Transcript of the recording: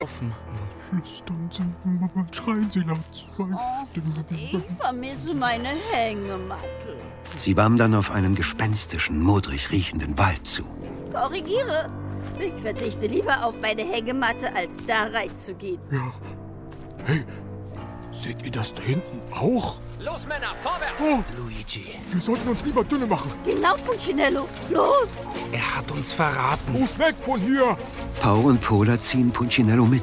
offen. Flüstern Sie, schreien Sie laut 2 Stimmen. Ich vermisse meine Hängematte. Sie wandern auf einen gespenstischen, modrig riechenden Wald zu. Korrigiere. Ich verzichte lieber auf meine Hängematte, als da reinzugehen. Ja. Hey, seht ihr das da hinten auch? Los, Männer, vorwärts! Oh, Luigi, wir sollten uns lieber dünne machen. Genau, Punchinello. Los! er hat uns verraten. Los weg von hier! Pau und Pola ziehen Punchinello mit.